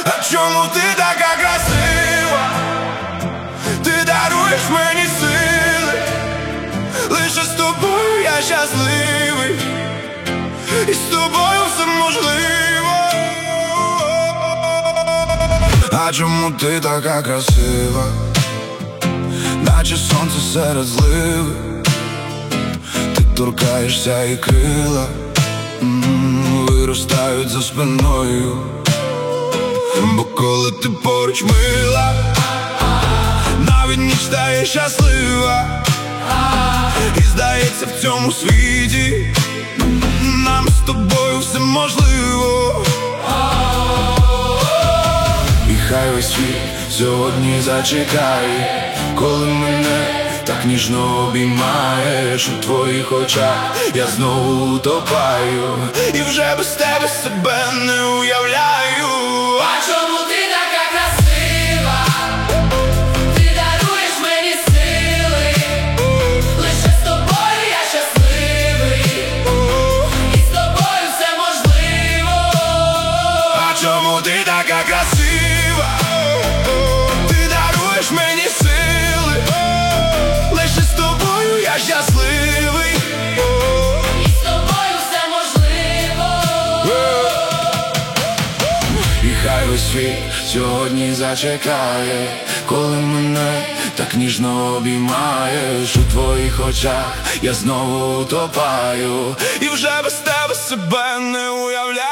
А чому ти така красива? Ти даруєш мені сили. Лише з тобою я щасливий, і з тобою все можливо. А чому ти така красива? Наче сонце серед зливи. Ти торкаєшся і крила виростають за спиною. Бо коли ти поруч мила, навіть ніч стає щаслива. І здається, в цьому світі нам з тобою все можливо. І хай весь світ сьогодні зачекає, коли мене так ніжно обіймаєш. У твоїх очах я знову утопаю, і вже без тебе себе не уявляю. А чому ти така красива? Ти даруєш мені сили. Лише з тобою я щасливий, і з тобою все можливо. А чому ти така красива? Ти даруєш мені сили. Лише з тобою я щасливий, і з тобою все можливо. і хай весь світ сьогодні зачекає, коли мене так ніжно обіймаєш. У твоїх очах я знову утопаю, і вже без тебе себе не уявляю.